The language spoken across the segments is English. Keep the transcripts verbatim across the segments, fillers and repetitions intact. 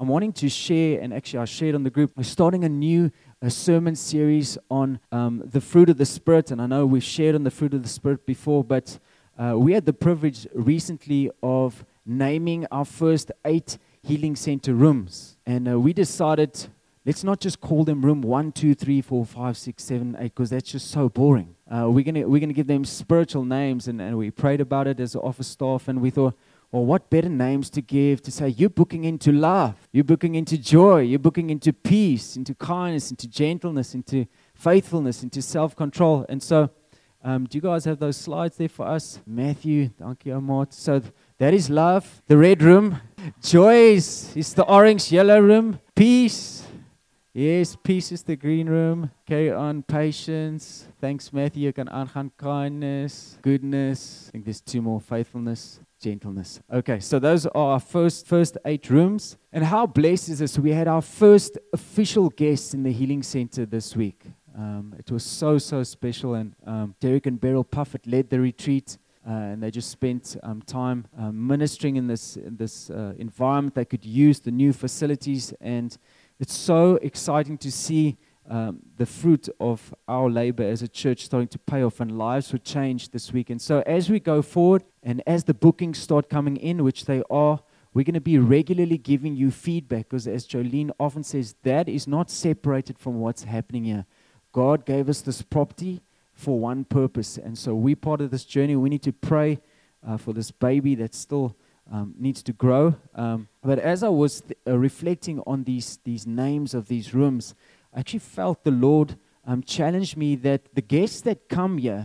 wanting to share, and actually I shared on the group, we're starting a new a sermon series on um, the fruit of the Spirit. And I know we've shared on the fruit of the Spirit before, but uh, we had the privilege recently of naming our first eight healing center rooms. And uh, we decided, let's not just call them room one, two, three, four, five, six, seven, eight, because that's just so boring. Uh, we're gonna we're gonna give them spiritual names, and, and we prayed about it as office staff, and we thought, well, what better names to give to say you're booking into love, you're booking into joy, you're booking into peace, into kindness, into gentleness, into faithfulness, into self-control. And so, um, do you guys have those slides there for us? Matthew, thank you, Amort. So th- that is love, the red room. Joy is, is the orange, yellow room. Peace. Yes, peace is the green room. Carry on, patience. Thanks, Matthew. You can aangaan, kindness, goodness. I think there's two more, faithfulness, gentleness. Okay, so those are our first first eight rooms. And how blessed is this? We had our first official guests in the Healing Center this week. Um, it was so, so special. And um, Derek and Beryl Puffett led the retreat. Uh, and they just spent um, time um, ministering in this, in this uh, environment. They could use the new facilities, and it's so exciting to see um, the fruit of our labor as a church starting to pay off, and lives were changed this week. And so as we go forward, and as the bookings start coming in, which they are, we're going to be regularly giving you feedback, because as Jolene often says, that is not separated from what's happening here. God gave us this property for one purpose, and so we're part of this journey. We need to pray uh, for this baby that still um, needs to grow. Um, but as I was th- uh, reflecting on these these names of these rooms, I actually felt the Lord um, challenge me that the guests that come here,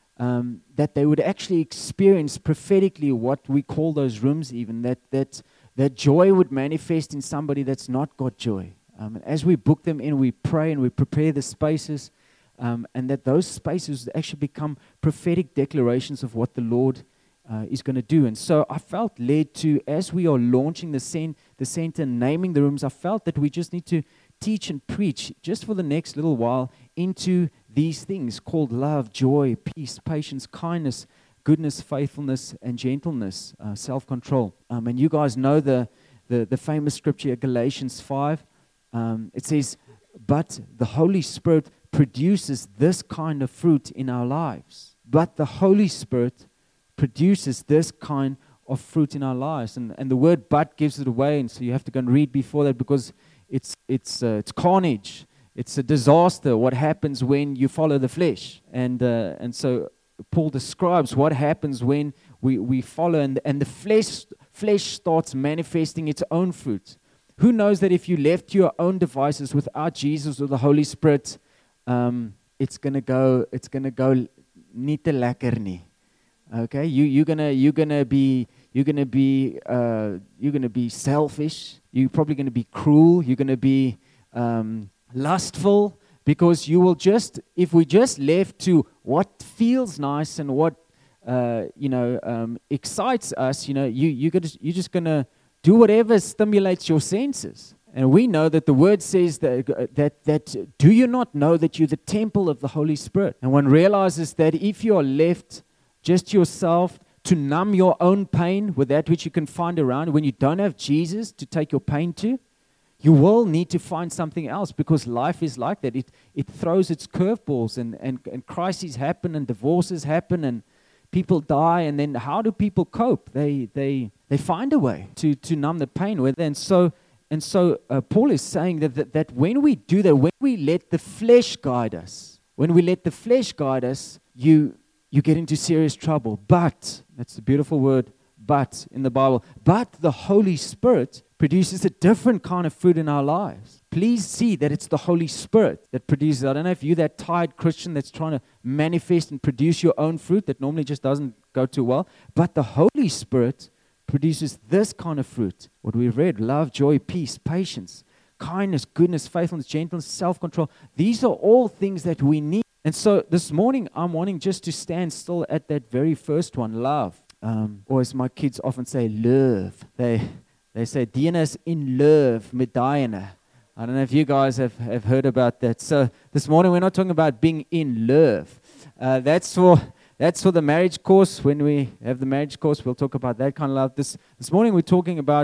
um, that they would actually experience prophetically what we call those rooms, even that that that joy would manifest in somebody that's not got joy. Um, and as we book them in, we pray and we prepare the spaces. Um, and that those spaces actually become prophetic declarations of what the Lord uh, is going to do. And so I felt led to, as we are launching the, cent- the center, naming the rooms, I felt that we just need to teach and preach just for the next little while into these things called love, joy, peace, patience, kindness, goodness, faithfulness, and gentleness, uh, self-control. Um, and you guys know the, the, the famous scripture, Galatians five. Um, it says, but the Holy Spirit produces this kind of fruit in our lives. But the Holy Spirit produces this kind of fruit in our lives. And and the word but gives it away, and so you have to go and read before that, because it's it's uh, it's carnage. It's a disaster what happens when you follow the flesh. And uh, and so Paul describes what happens when we, we follow, and, and the flesh flesh starts manifesting its own fruit. Who knows that if you left to your own devices without Jesus or the Holy Spirit, Um, it's gonna go. It's gonna go. Nie te lekker nie. Okay, you you're gonna you're gonna be you're gonna be uh, you're gonna be selfish. You're probably gonna be cruel. You're gonna be um, lustful, because you will just if we just left to what feels nice and what uh, you know um, excites us. You know, you you gonna you're just gonna do whatever stimulates your senses. And we know that the word says that, uh, that, that do you not know that you're the temple of the Holy Spirit? And one realizes that if you are left just yourself to numb your own pain with that which you can find around, when you don't have Jesus to take your pain to, you will need to find something else, because life is like that. It it throws its curveballs, and, and, and crises happen, and divorces happen, and people die. And then how do people cope? They they they find a way to, to numb the pain with. And so And so uh, Paul is saying that, that that when we do that, when we let the flesh guide us, when we let the flesh guide us, you you get into serious trouble. But, that's the beautiful word, but, in the Bible. But the Holy Spirit produces a different kind of fruit in our lives. Please see that it's the Holy Spirit that produces. I don't know if you're that tired Christian that's trying to manifest and produce your own fruit that normally just doesn't go too well. But the Holy Spirit produces this kind of fruit. What we've read, love, joy, peace, patience, kindness, goodness, faithfulness, gentleness, self-control. These are all things that we need. And so this morning, I'm wanting just to stand still at that very first one, love. Um, or as my kids often say, love. They they say, Diana is in love met Diana. I don't know if you guys have, have heard about that. So this morning, we're not talking about being in love. Uh, that's for... That's for the marriage course. When we have the marriage course, we'll talk about that kind of love. This this morning, we're talking about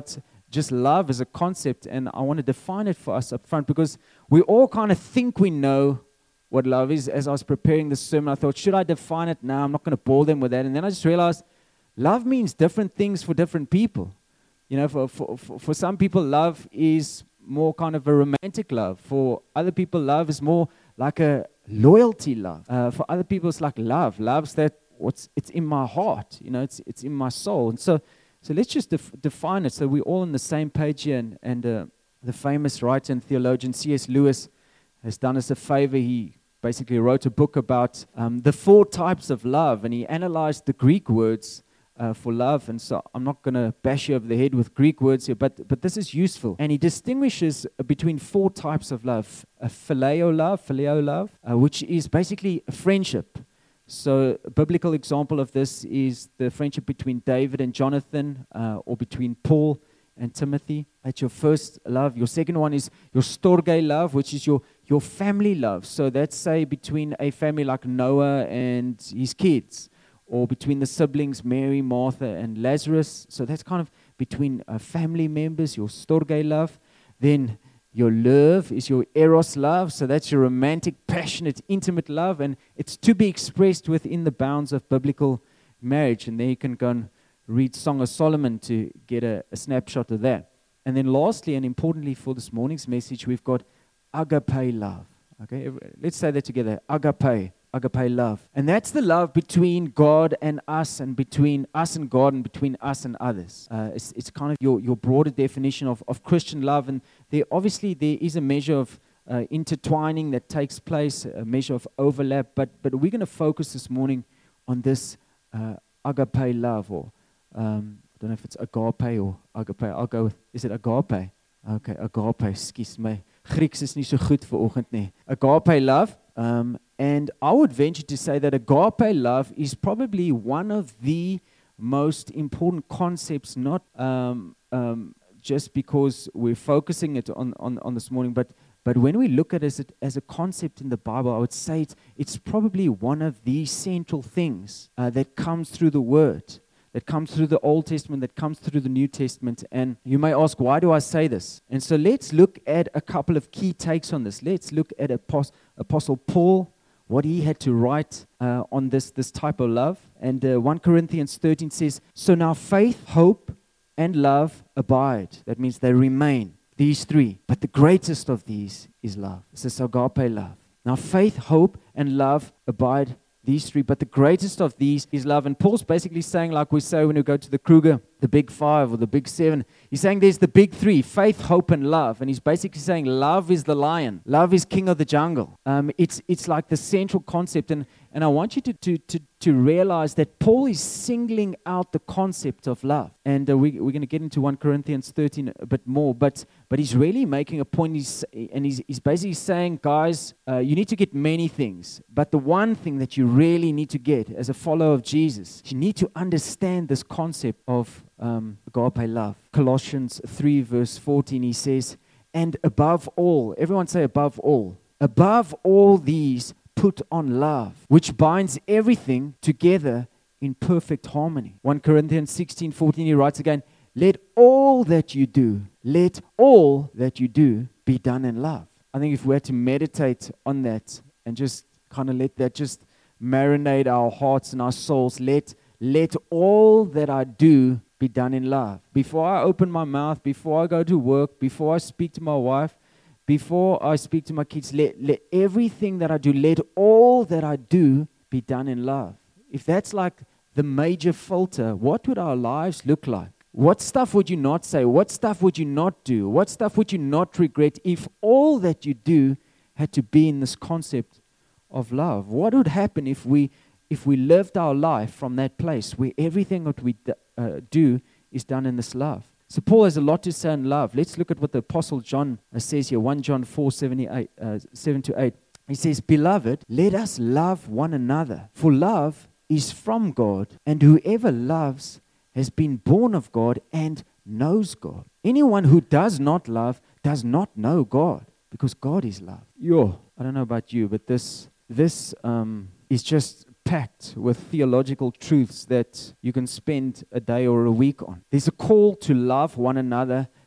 just love as a concept, and I want to define it for us up front, because we all kind of think we know what love is. As I was preparing this sermon, I thought, should I define it now? I'm not going to bore them with that. And then I just realized love means different things for different people. You know, for, for, for, for some people, love is more kind of a romantic love. For other people, love is more like a loyalty love. Uh, for other people, it's like love. Love's that what's it's in my heart. You know, it's it's in my soul. And so, so let's just def- define it so we're all on the same page here. And, and uh, the famous writer and theologian C S Lewis has done us a favor. He basically wrote a book about um, the four types of love, and he analyzed the Greek words Uh, for love. And so I'm not going to bash you over the head with Greek words here, but but this is useful. And he distinguishes uh, between four types of love. A phileo love, phileo love, uh, which is basically a friendship. So a biblical example of this is the friendship between David and Jonathan, uh, or between Paul and Timothy. That's your first love. Your second one is your storge love, which is your, your family love. So that's, say, between a family like Noah and his kids, or between the siblings, Mary, Martha, and Lazarus. So that's kind of between uh, family members, your storge love. Then your love is your eros love. So that's your romantic, passionate, intimate love. And it's to be expressed within the bounds of biblical marriage. And there you can go and read Song of Solomon to get a, a snapshot of that. And then lastly, and importantly for this morning's message, we've got agape love. Okay, let's say that together. Agape. Agape love. And that's the love between God and us, and between us and God, and between us and others. Uh, it's, it's kind of your, your broader definition of, of Christian love. And there obviously there is a measure of uh, intertwining that takes place, a measure of overlap. But but we're going to focus this morning on this uh, agape love, or um, I don't know if it's agape or agape. I'll go with, is it agape? Okay, agape, excuse me. Grieks is nie so goed vir oggend nie. Agape love. Um, and I would venture to say that agape love is probably one of the most important concepts, not um, um, just because we're focusing it on, on, on this morning, but but when we look at it as, a, as a concept in the Bible, I would say it's, it's probably one of the central things uh, that comes through the Word, that comes through the Old Testament, that comes through the New Testament. And you may ask, why do I say this? And so let's look at a couple of key takes on this. Let's look at Apost- Apostle Paul, what he had to write uh, on this, this type of love. And uh, First Corinthians thirteen says, so now faith, hope, and love abide. That means they remain, these three. But the greatest of these is love. This is agape love. Now faith, hope, and love abide, these three, but the greatest of these is love. And Paul's basically saying, like we say when we go to the Kruger, the big five or the big seven, he's saying there's the big three, faith, hope, and love. And he's basically saying love is the lion. Love is king of the jungle. Um, it's it's like the central concept. And, and I want you to, to, to, to realize that Paul is singling out the concept of love. And uh, we, we're going to get into First Corinthians thirteen a bit more, but but he's really making a point. He's, and he's, he's basically saying, guys, uh, you need to get many things, but the one thing that you really need to get as a follower of Jesus, you need to understand this concept of um, agape love. Colossians three verse fourteen, he says, and above all, everyone say above all, above all these put on love, which binds everything together in perfect harmony. First Corinthians sixteen fourteen, he writes again, let all that you do, let all that you do be done in love. I think if we had to meditate on that and just kind of let that just marinate our hearts and our souls, let, let all that I do be done in love. Before I open my mouth, before I go to work, before I speak to my wife, before I speak to my kids, let, let everything that I do, let all that I do be done in love. If that's like the major filter, what would our lives look like? What stuff would you not say? What stuff would you not do? What stuff would you not regret if all that you do had to be in this concept of love? What would happen if we if we lived our life from that place where everything that we uh, do is done in this love? So Paul has a lot to say on love. Let's look at what the Apostle John uh, says here, First John four, seventy-eight, uh, seven to eight. He says, beloved, let us love one another, for love is from God, and whoever loves has been born of God and knows God. Anyone who does not love does not know God, because God is love. Yo, I don't know about you, but this this um, is just packed with theological truths that you can spend a day or a week on. There's a call to love one another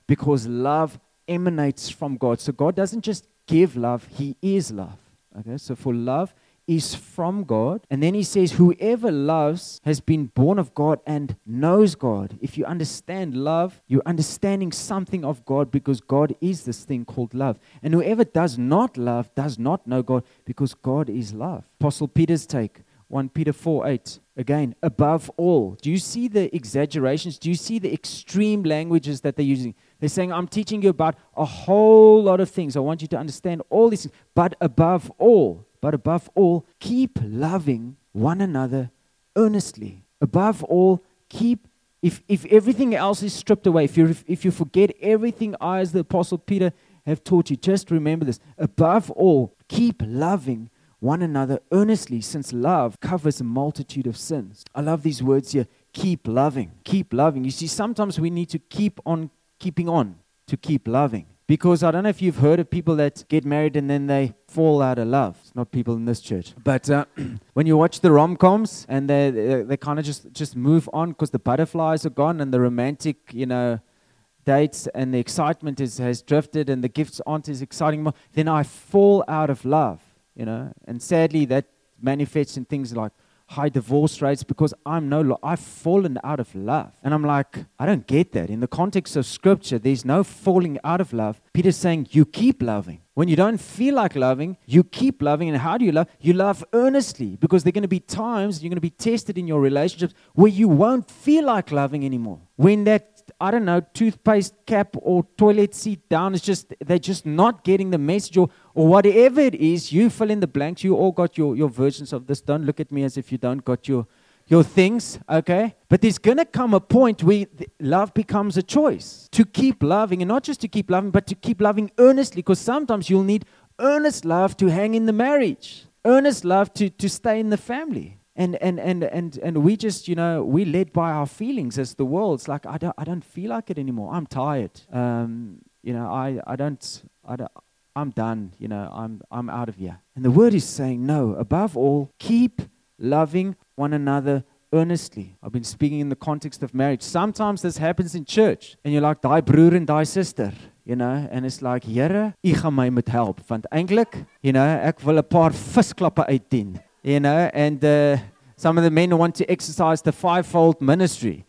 because love emanates from God. So God doesn't just give love, He is love. Okay, so for love is from God. And then He says, whoever loves has been born of God and knows God. If you understand love, you're understanding something of God, because God is this thing called love. And whoever does not love does not know God, because God is love. Apostle Peter's take, First Peter four eight, again, above all. Do you see the exaggerations? Do you see the extreme languages that they're using? They're saying, I'm teaching you about a whole lot of things. I want you to understand all these things. But above all, but above all, keep loving one another earnestly. Above all, keep, if, if everything else is stripped away, if you, if you forget everything I, as the Apostle Peter, have taught you, just remember this. Above all, keep loving one another earnestly, since love covers a multitude of sins. I love these words here. Keep loving. Keep loving. You see, sometimes we need to keep on keeping on to keep loving. Because I don't know if you've heard of people that get married and then they fall out of love. It's not people in this church. But uh, when you watch the rom-coms and they they, they kind of just, just move on because the butterflies are gone and the romantic, you know, dates and the excitement is, has drifted and the gifts aren't as exciting anymore, then I fall out of love. You know, and sadly that manifests in things like high divorce rates, because I'm no, lo- I've fallen out of love. And I'm like, I don't get that. In the context of Scripture, there's no falling out of love. Peter's saying you keep loving. When you don't feel like loving, you keep loving. And how do you love? You love earnestly, because there are going to be times you're going to be tested in your relationships where you won't feel like loving anymore. When that, I don't know, toothpaste cap or toilet seat down is just, they're just not getting the message, or, or whatever it is, you fill in the blanks. You all got your, your versions of this. Don't look at me as if you don't got your, your things, okay? But there's going to come a point where love becomes a choice. To keep loving, and not just to keep loving, but to keep loving earnestly, because sometimes you'll need earnest love to hang in the marriage, earnest love to, to stay in the family. And and and and and we just, you know, we led by our feelings as the world. It's like, I don't I don't feel like it anymore. I'm tired. Um, you know, I, I don't I don't I'm done, you know, I'm I'm out of here. And the word is saying, no, above all, keep loving one another earnestly. I've been speaking in the context of marriage. Sometimes this happens in church, and you're like, die broer en die sister. You know, and it's like, Here, U gaan my moet help. Want eintlik, you know, ek wil 'n paar visklappe uitdien. You know, and uh, some of the men want to exercise the fivefold ministry.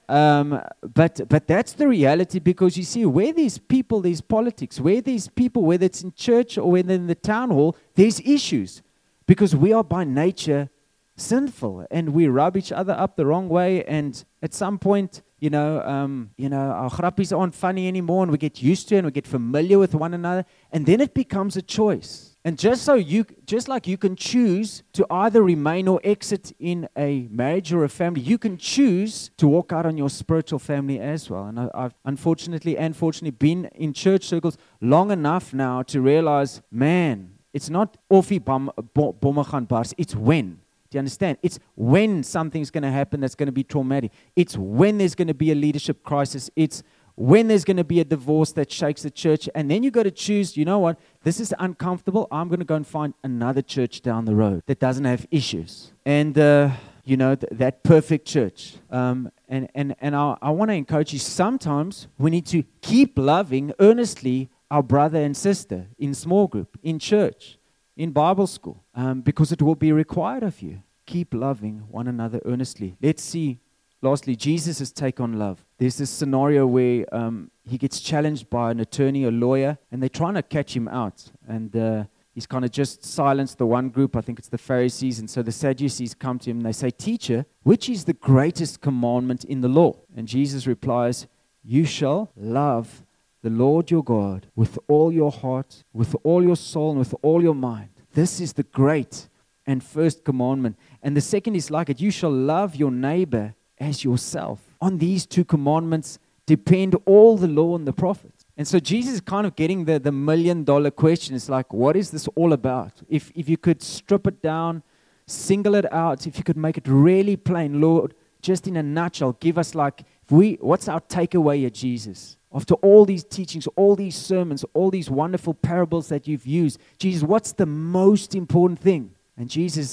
Um, but but that's the reality, because you see, where there's people, there's politics. Where there's people, whether it's in church or whether in the town hall, there's issues. Because we are by nature sinful, and we rub each other up the wrong way. And at some point, you know, um, you know, our grappies aren't funny anymore, and we get used to it, and we get familiar with one another. And then it becomes a choice. And just so you, just like you can choose to either remain or exit in a marriage or a family, you can choose to walk out on your spiritual family as well. And I, I've unfortunately and fortunately been in church circles long enough now to realize, man, it's not of die bom, bo, bomme gaan bars, it's when. Do you understand? It's when something's going to happen that's going to be traumatic. It's when there's going to be a leadership crisis. It's when there's going to be a divorce that shakes the church. And then you got to choose, you know what, this is uncomfortable. I'm going to go and find another church down the road that doesn't have issues. And, uh, you know, th- that perfect church. Um, and and, and I, I want to encourage you, sometimes we need to keep loving earnestly our brother and sister in small group, in church, in Bible school, um, because it will be required of you. Keep loving one another earnestly. Let's see. Lastly, Jesus' take on love. There's this scenario where um, he gets challenged by an attorney, a lawyer, and they're trying to catch him out. And uh, he's kind of just silenced the one group. I think it's the Pharisees. And so the Sadducees come to him and they say, Teacher, which is the greatest commandment in the law? And Jesus replies, You shall love the Lord your God with all your heart, with all your soul, and with all your mind. This is the great and first commandment. And the second is like it. You shall love your neighbor as yourself. On these two commandments depend all the law and the prophets. And so Jesus is kind of getting the, the million dollar question. It's like, what is this all about? If if you could strip it down, single it out, if you could make it really plain, Lord, just in a nutshell, give us like, if we, what's our takeaway at Jesus? After all these teachings, all these sermons, all these wonderful parables that you've used, Jesus, what's the most important thing? And Jesus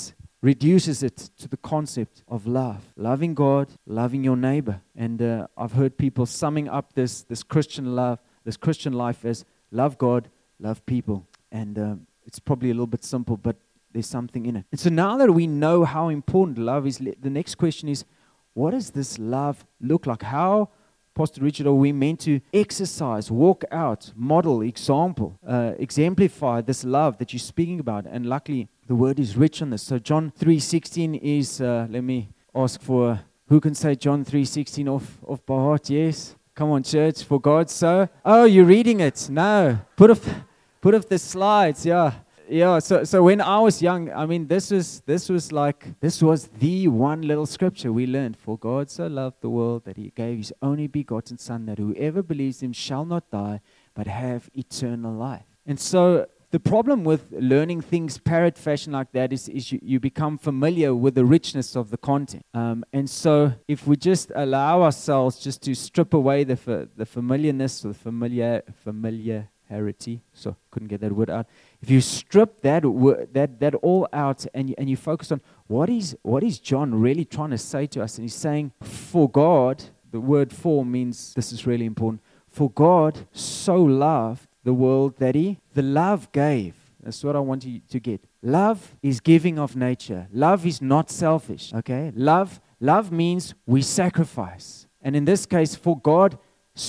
reduces it to the concept of love. Loving God, loving your neighbor. And uh, I've heard people summing up this, this Christian love, this Christian life as love God, love people. And uh, it's probably a little bit simple, but there's something in it. And so now that we know how important love is, the next question is, what does this love look like? How, Pastor Richard, are we meant to exercise, walk out, model, example, uh, exemplify this love that you're speaking about? And luckily, the word is rich on this. So John three sixteen is, uh, let me ask for, who can say John three sixteen off, off by heart? Yes. Come on, church. For God so. Oh, you're reading it. No. Put up, put up the slides. Yeah. Yeah, so so when I was young, I mean, this was this was like this was the one little scripture we learned. For God so loved the world that He gave His only begotten Son, that whoever believes Him shall not die, but have eternal life. And so the problem with learning things parrot fashion like that is, is you, you become familiar with the richness of the content. Um, and so if we just allow ourselves just to strip away the fa- the familiarness or the familiar familiar. Harity, so couldn't get that word out. If you strip that word, that that all out, and you, and you focus on what is what is John really trying to say to us, and he's saying, for God, the word "for" means this is really important. For God so loved the world that He, the love gave. That's what I want you to get. Love is giving of nature. Love is not selfish. Okay, love love means we sacrifice, and in this case, for God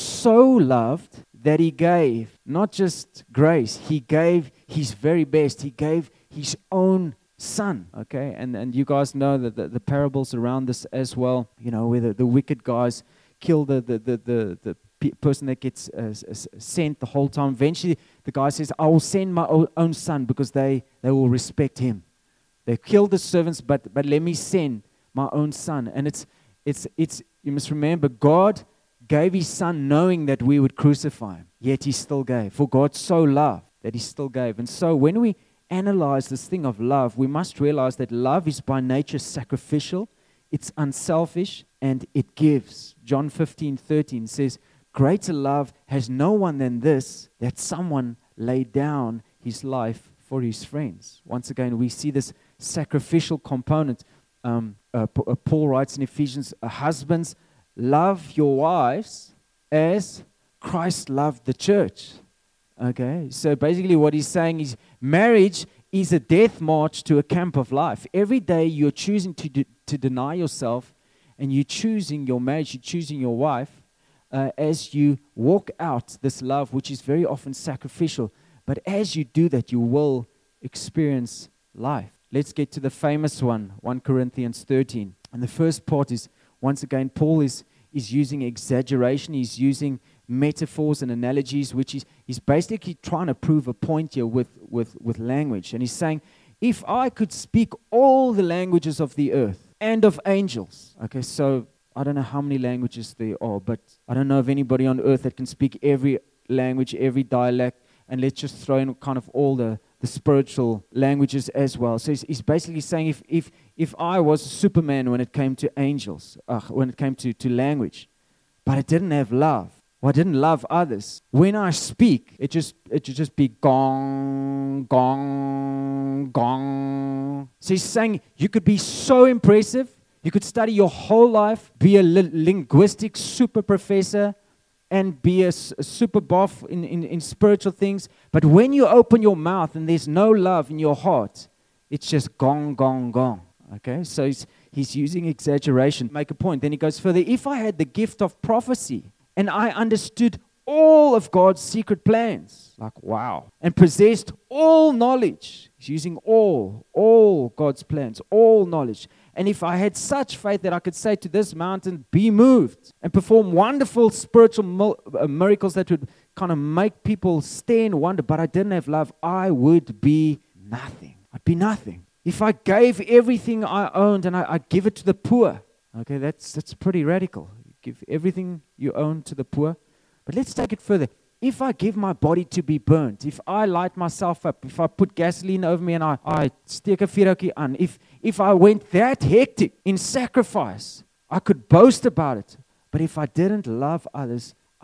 so loved that He gave not just grace, He gave His very best. He gave His own Son, okay? And and you guys know that the, the parables around this as well, you know, where the, the wicked guys kill the, the, the, the, the pe- person that gets uh, s- sent the whole time. Eventually, the guy says, I will send my o- own son because they, they will respect him. They killed the servants, but but let me send my own son. And it's it's it's you must remember, God gave His Son knowing that we would crucify Him, yet He still gave. For God so loved that He still gave. And so when we analyze this thing of love, we must realize that love is by nature sacrificial, it's unselfish, and it gives. John fifteen thirteen says, greater love has no one than this, that someone laid down his life for his friends. Once again, we see this sacrificial component. Um, uh, P- uh, Paul writes in Ephesians, uh, husbands, love your wives as Christ loved the church. Okay, so basically what he's saying is marriage is a death march to a camp of life. Every day you're choosing to de- to deny yourself, and you're choosing your marriage, you're choosing your wife uh, as you walk out this love, which is very often sacrificial. But as you do that, you will experience life. Let's get to the famous one, First Corinthians thirteen. And the first part is, once again, Paul is, is using exaggeration. He's using metaphors and analogies, which is he's basically trying to prove a point here with, with, with language. And he's saying, if I could speak all the languages of the earth and of angels, okay, so I don't know how many languages there are, but I don't know of anybody on earth that can speak every language, every dialect, and let's just throw in kind of all the, the spiritual languages as well. So he's, he's basically saying if if if I was Superman when it came to angels, uh, when it came to, to language, but I didn't have love, or I didn't love others, when I speak, it just it should just be gong, gong, gong. So he's saying you could be so impressive, you could study your whole life, be a li- linguistic super professor, and be a, a super buff in, in, in spiritual things. But when you open your mouth and there's no love in your heart, it's just gong, gong, gong. Okay, so he's, he's using exaggeration to make a point. Then he goes further. If I had the gift of prophecy and I understood all of God's secret plans, like wow, and possessed all knowledge, he's using all, all God's plans, all knowledge. And if I had such faith that I could say to this mountain, be moved, and perform wonderful spiritual mil- uh, miracles that would kind of make people stay in wonder, but I didn't have love, I would be nothing. I'd be nothing. If I gave everything I owned and I, I'd give it to the poor, okay, that's that's pretty radical. You give everything you own to the poor. But let's take it further. If I give my body to be burnt, if I light myself up, if I put gasoline over me and I, I steek a vuurtjie aan, if, if I went that hectic in sacrifice, I could boast about it. But if I didn't love others, I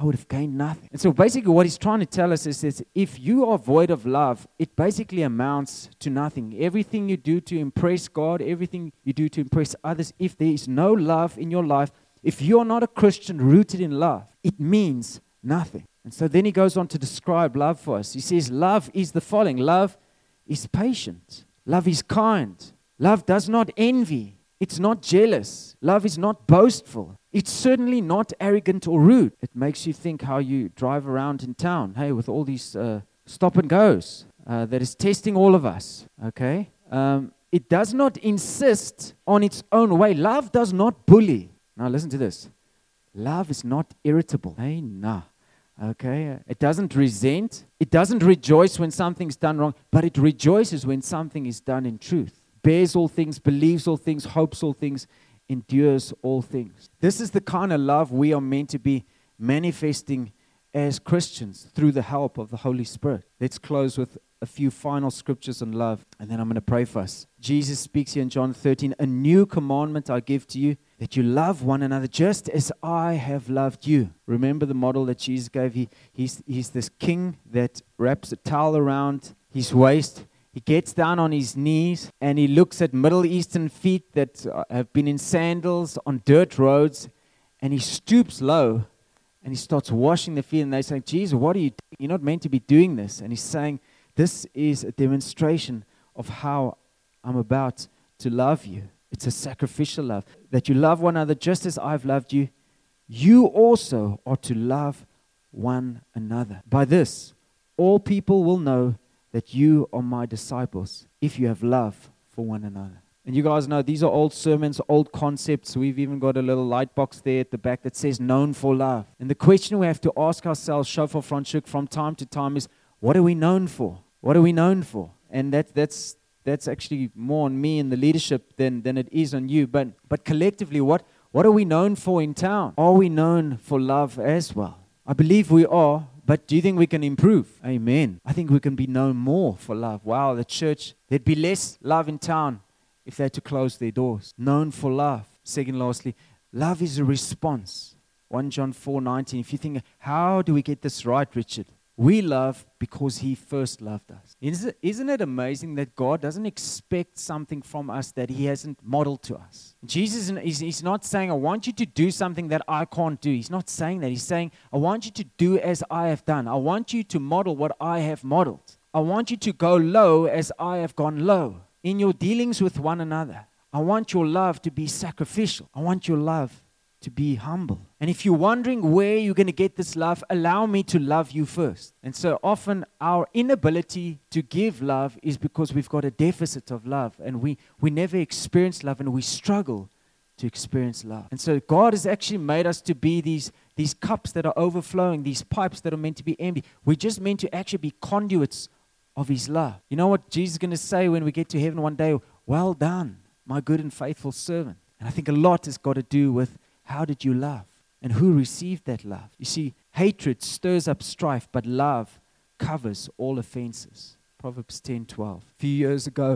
I would have gained nothing. And so basically what he's trying to tell us is that if you are void of love, it basically amounts to nothing. Everything you do to impress God, everything you do to impress others, if there is no love in your life, if you're not a Christian rooted in love, it means nothing. And so then he goes on to describe love for us. He says, love is the following. Love is patient. Love is kind. Love does not envy. It's not jealous. Love is not boastful. It's certainly not arrogant or rude. It makes you think how you drive around in town, hey, with all these uh, stop and goes uh, that is testing all of us, okay? Um, it does not insist on its own way. Love does not bully. Now listen to this. Love is not irritable. Hey, nah. Okay? It doesn't resent. It doesn't rejoice when something's done wrong, but it rejoices when something is done in truth. Bears all things, believes all things, hopes all things, endures all things. This is the kind of love we are meant to be manifesting as Christians through the help of the Holy Spirit. Let's close with a few final scriptures on love, and then I'm going to pray for us. Jesus speaks here in John thirteen, a new commandment I give to you, that you love one another just as I have loved you. Remember the model that Jesus gave? He, he's, he's this king that wraps a towel around his waist. He gets down on his knees and he looks at Middle Eastern feet that have been in sandals on dirt roads, and he stoops low and he starts washing the feet, and they say, Jesus, what are you doing? You're not meant to be doing this. And he's saying, this is a demonstration of how I'm about to love you. It's a sacrificial love. That you love one another just as I've loved you. You also are to love one another. By this, all people will know that you are my disciples if you have love for one another. And you guys know these are old sermons, old concepts. We've even got a little light box there at the back that says known for love. And the question we have to ask ourselves, Shofar Franschhoek, from time to time is, what are we known for? What are we known for? And that, that's that's actually more on me and the leadership than, than it is on you. But but collectively, what, what are we known for in town? Are we known for love as well? I believe we are. But do you think we can improve? Amen. I think we can be known more for love. Wow, the church, there'd be less love in town if they had to close their doors. Known for love. Second, lastly, love is a response. First John four nineteen. If you think, how do we get this right, Richard? We love because He first loved us. Isn't it amazing that God doesn't expect something from us that He hasn't modeled to us? Jesus is he's not saying, I want you to do something that I can't do. He's not saying that. He's saying, I want you to do as I have done. I want you to model what I have modeled. I want you to go low as I have gone low. In your dealings with one another, I want your love to be sacrificial. I want your love to be humble. And if you're wondering where you're going to get this love, allow me to love you first. And so often our inability to give love is because we've got a deficit of love, and we, we never experience love, and we struggle to experience love. And so God has actually made us to be these, these cups that are overflowing, these pipes that are meant to be empty. We're just meant to actually be conduits of His love. You know what Jesus is going to say when we get to heaven one day? Well done, my good and faithful servant. And I think a lot has got to do with how did you love? And who received that love? You see, hatred stirs up strife, but love covers all offenses. Proverbs ten twelve. A few years ago,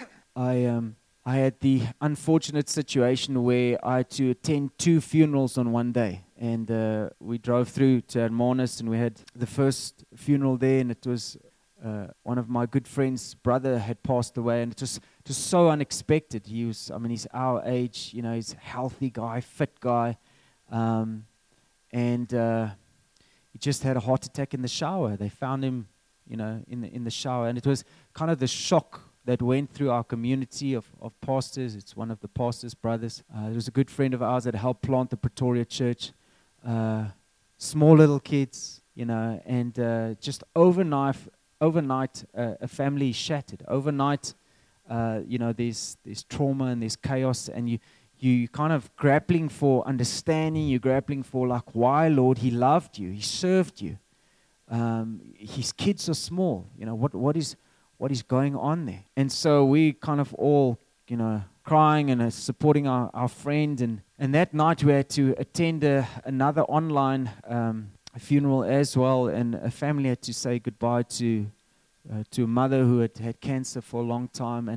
I um, I had the unfortunate situation where I had to attend two funerals on one day. And uh, we drove through to Hermanus, and we had the first funeral there, and it was uh, one of my good friends' brother had passed away, and it was just so unexpected. He was, I mean, he's our age, you know, he's a healthy guy, fit guy, um, and uh, he just had a heart attack in the shower. They found him, you know, in the in the shower, and it was kind of the shock that went through our community of, of pastors. It's one of the pastors' brothers. Uh, it was a good friend of ours that helped plant the Pretoria Church. Uh, small little kids, you know, and uh, just overnight, overnight, uh, a family is shattered. Overnight, uh, you know, there's there's trauma and there's chaos, and you you kind of grappling for understanding. You're grappling for like, why, Lord? He loved you. He served you. Um, his kids are small. You know, what what is what is going on there? And so we kind of all, you know, crying and uh, supporting our, our friend. And, and that night we had to attend a, another online um, funeral as well. And a family had to say goodbye to uh, to a mother who had had cancer for a long time. And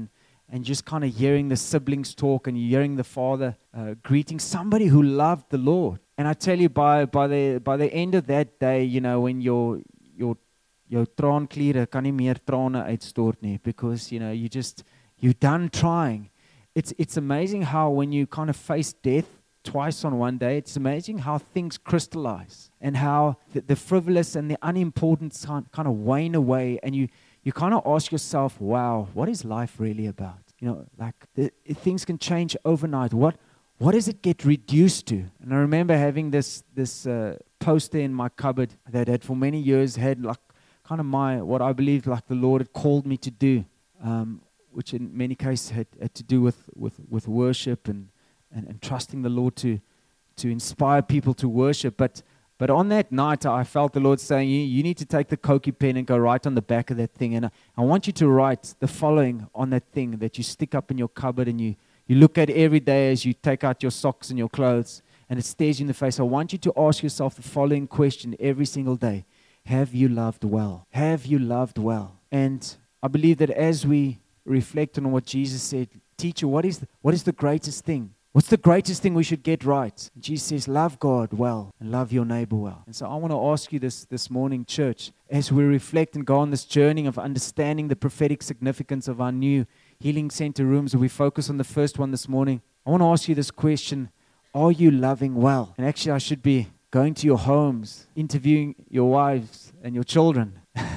and just kind of hearing the siblings talk and hearing the father uh, greeting somebody who loved the Lord. And I tell you, by by the by the end of that day, you know, when your your your traankliere kan nie meer trane uitstort nie, because you know you just you're done trying. It's it's amazing how when you kind of face death twice on one day, it's amazing how things crystallize and how the, the frivolous and the unimportant kind of wane away, and you you kind of ask yourself, wow, what is life really about? You know, like the, things can change overnight. What what does it get reduced to? And I remember having this this uh, poster in my cupboard that had for many years had like kind of my what I believed like the Lord had called me to do, um, which in many cases had, had to do with with with worship and, and and trusting the Lord to to inspire people to worship. But But on that night, I felt the Lord saying, you, you need to take the Koki pen and go right on the back of that thing. And I, I want you to write the following on that thing that you stick up in your cupboard and you, you look at every day as you take out your socks and your clothes, and it stares you in the face. I want you to ask yourself the following question every single day. Have you loved well? Have you loved well? And I believe that as we reflect on what Jesus said, teacher, what is the, what is the greatest thing? What's the greatest thing we should get right? And Jesus says, love God well and love your neighbor well. And so I want to ask you this this morning, church, as we reflect and go on this journey of understanding the prophetic significance of our new Healing Center rooms. We focus on the first one this morning. I want to ask you this question. Are you loving well? And actually, I should be going to your homes, interviewing your wives and your children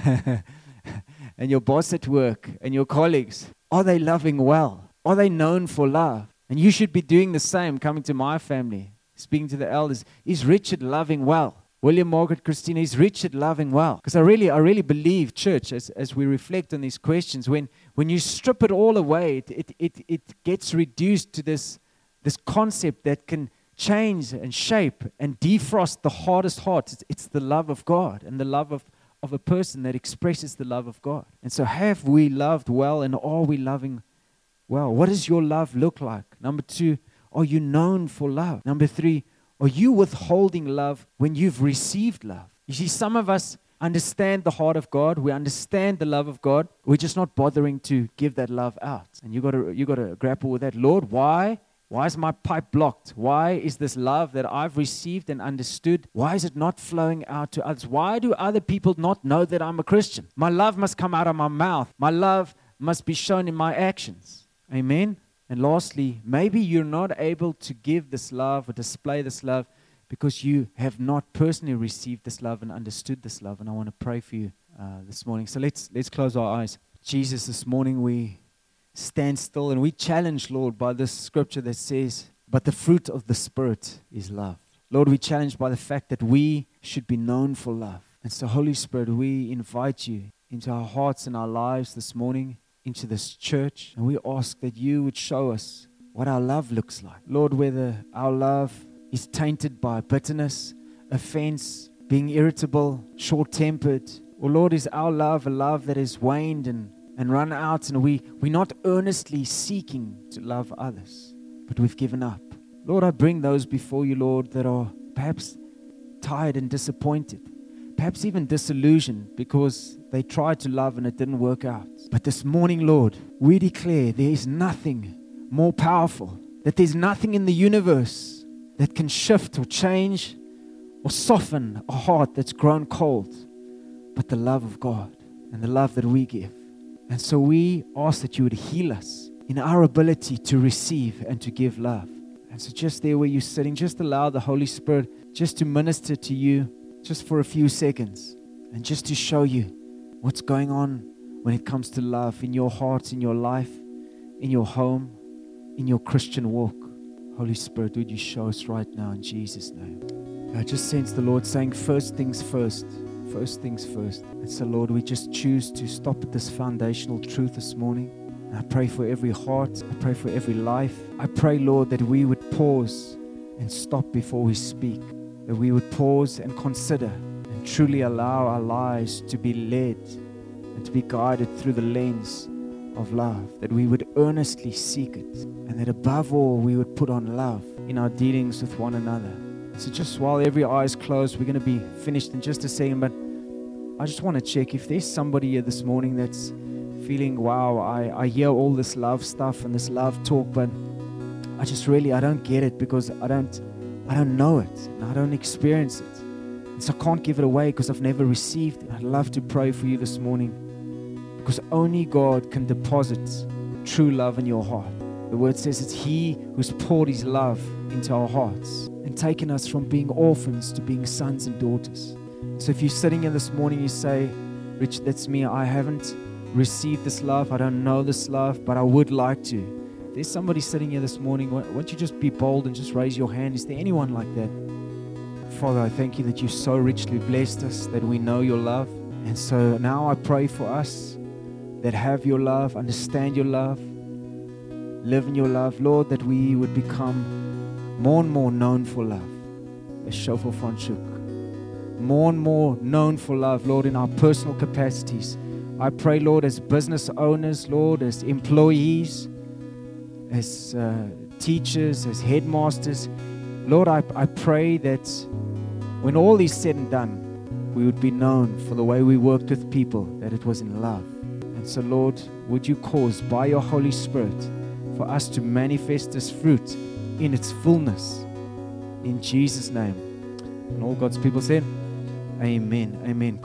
and your boss at work and your colleagues. Are they loving well? Are they known for love? And you should be doing the same, coming to my family, speaking to the elders. Is Richard loving well? William, Margaret, Christina, is Richard loving well? Because I really, I really believe, church, as, as we reflect on these questions, when, when you strip it all away, it, it, it, it gets reduced to this, this concept that can change and shape and defrost the hardest heart. It's, it's the love of God and the love of, of a person that expresses the love of God. And so have we loved well, and are we loving well? What does your love look like? Number two, are you known for love? Number three, are you withholding love when you've received love? You see, some of us understand the heart of God. We understand the love of God. We're just not bothering to give that love out. And you got to you got to grapple with that. Lord, why? Why is my pipe blocked? Why is this love that I've received and understood, why is it not flowing out to others? Why do other people not know that I'm a Christian? My love must come out of my mouth. My love must be shown in my actions. Amen. And lastly, maybe you're not able to give this love or display this love because you have not personally received this love and understood this love. And I want to pray for you uh, this morning. So let's let's close our eyes. Jesus, this morning we stand still and we challenge, Lord, by this scripture that says, but the fruit of the Spirit is love. Lord, we challenge by the fact that we should be known for love. And so, Holy Spirit, we invite you into our hearts and our lives this morning, into this church, and we ask that you would show us what our love looks like. Lord, whether our love is tainted by bitterness, offense, being irritable, short-tempered, or Lord, is our love a love that is waned and, and run out, and we, we're not earnestly seeking to love others, but we've given up. Lord, I bring those before you, Lord, that are perhaps tired and disappointed, perhaps even disillusioned because they tried to love and it didn't work out. But this morning, Lord, we declare there is nothing more powerful, that there's nothing in the universe that can shift or change or soften a heart that's grown cold, but the love of God and the love that we give. And so we ask that you would heal us in our ability to receive and to give love. And so just there where you're sitting, just allow the Holy Spirit just to minister to you just for a few seconds and just to show you what's going on when it comes to love in your heart, in your life, in your home, in your Christian walk. Holy Spirit, would you show us right now in Jesus' name? I just sense the Lord saying first things first, first things first. And so, Lord, we just choose to stop at this foundational truth this morning. And I pray for every heart. I pray for every life. I pray, Lord, that we would pause and stop before we speak, that we would pause and consider and truly allow our lives to be led and to be guided through the lens of love, that we would earnestly seek it, and that above all we would put on love in our dealings with one another. So just while every eye is closed, we're going to be finished in just a second, but I just want to check if there's somebody here this morning that's feeling, wow, I, I hear all this love stuff and this love talk, but I just really, I don't get it because I don't, I don't know it and I don't experience it. And so I can't give it away because I've never received it. I'd love to pray for you this morning because only God can deposit true love in your heart. The word says it's He who's poured His love into our hearts and taken us from being orphans to being sons and daughters. So if you're sitting here this morning, you say, Rich, that's me. I haven't received this love. I don't know this love, but I would like to. If there's somebody sitting here this morning, why don't you just be bold and just raise your hand? Is there anyone like that? Father, I thank you that you so richly blessed us, that we know your love. And so now I pray for us that have your love, understand your love, live in your love, Lord, that we would become more and more known for love. As Shofar Franschuk. More and more known for love, Lord, in our personal capacities. I pray, Lord, as business owners, Lord, as employees, as uh, teachers, as headmasters, Lord, I, I pray that when all is said and done, we would be known for the way we worked with people, that it was in love. And so, Lord, would you cause by your Holy Spirit for us to manifest this fruit in its fullness, in Jesus' name. And all God's people said, Amen. Amen.